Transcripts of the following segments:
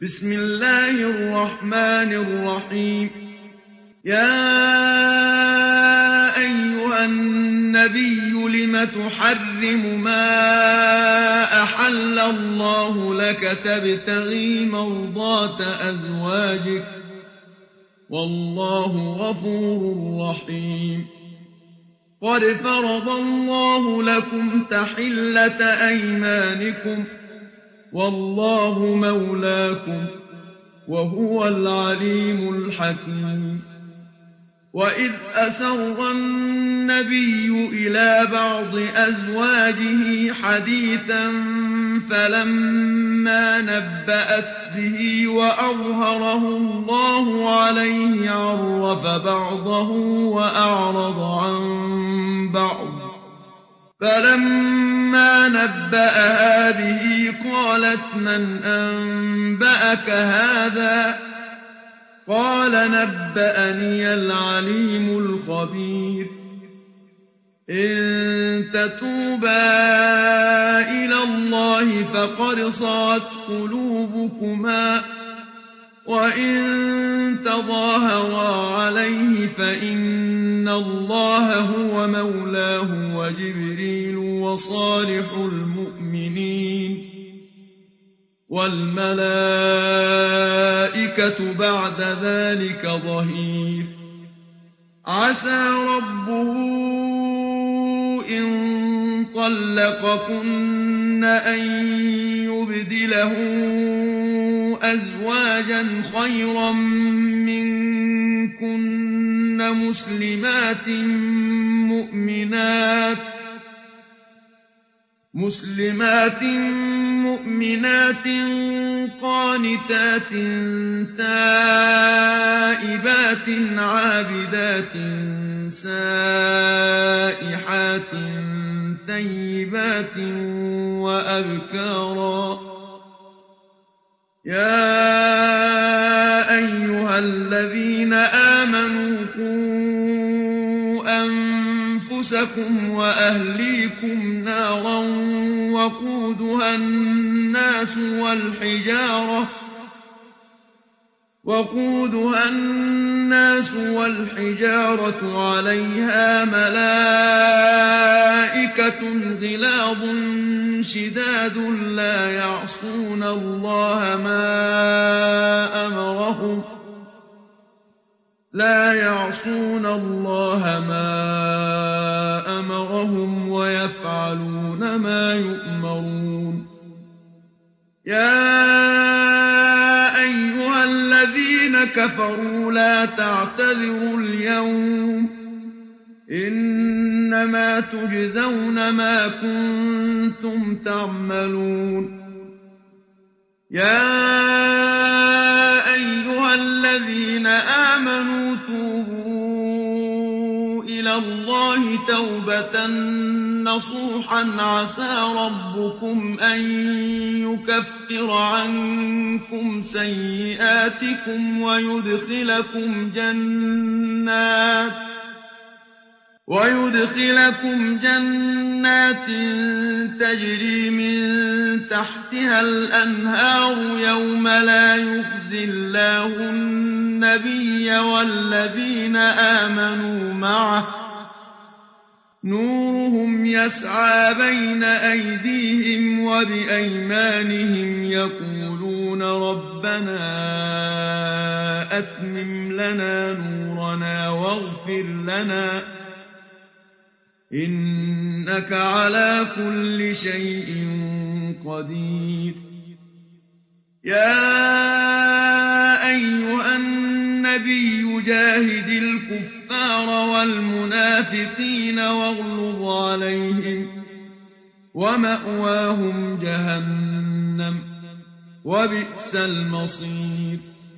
بسم الله الرحمن الرحيم. يا أيها النبي لم تحرم ما أحل الله لك تبتغي مرضات أزواجك والله غفور رحيم. قد فرض الله لكم تحلة أيمانكم والله مولاكم وهو العليم الحكيم. وإذ أسر النبي إلى بعض أزواجه حديثا فلما نبأت به وأظهره الله عليه عرف بعضه وأعرض عن بعض، فلما نبأها به قالت من أنبأك هذا؟ قال نبأني العليم الخبير. إن تتوبا إلى الله فقد صغت قلوبكما وإن تظاهرا عليه فإن الله هو مولاه وجبريل وصالح المؤمنين والملائكة بعد ذلك ظهير. عسى ربه إن طلقكن أن يبدله أزواجا خيرا منكن مسلمات مؤمنات قانتات تائبات عابدات سائحات ثيبات وأبكارا. يا أيها الذين آمنوا قوا أنفسكم وأهليكم نارا وقودها الناس والحجارة عليها ملائكة غلاظ شداد لا يعصون الله ما أمرهم ويفعلون ما يؤمرون. يا أيها الذين كفروا لا تعتذروا اليوم إنما تجزون ما كنتم تعملون. يا أيها الذين آمنوا توبوا إلى الله توبة نصوحا عسى ربكم أن يكفر عنكم سيئاتكم ويدخلكم جنات تجري من تحتها الأنهار يوم لا يخزي الله النبي والذين آمنوا معه نورهم يسعى بين أيديهم وبأيمانهم يقولون ربنا أتمم لنا نورنا واغفر لنا إنك على كل شيء قدير. يا أيها النبي جاهد الكفار والمنافقين واغلظ عليهم ومأواهم جهنم وبئس المصير.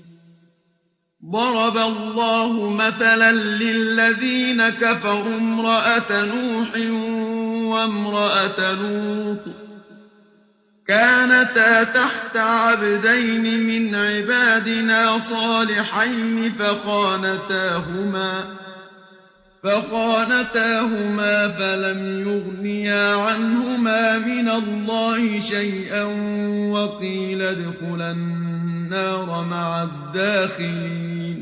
ضرب الله مثلا للذين كفروا امرأة نوح وامرأة لوط كانتا تحت عبدين من عبادنا صالحين فخانتاهما فلم يغنيا عنهما من الله شيئا وقيل ادخلا النار مع الداخلين.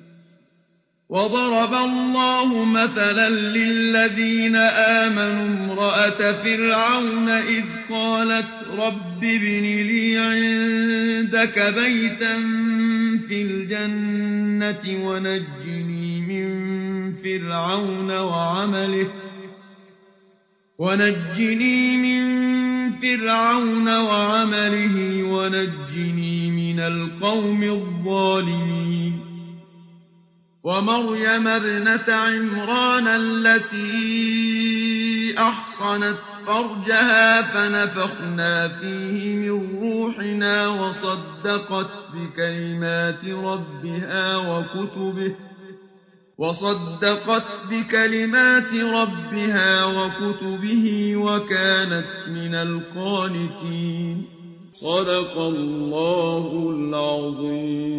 وضرب الله مثلا للذين آمنوا امرأة فرعون إذ قالت رب ابن لي عندك بيتا في الجنة ونجني من فرعون وعمله ونجني من القوم الظالمين. ومريم ابنة عمران التي أحصنت فرجها فنفخنا فيه من روحنا وصدقت بكلمات ربها وكتبه وكانت من القانتين. صدق الله العظيم.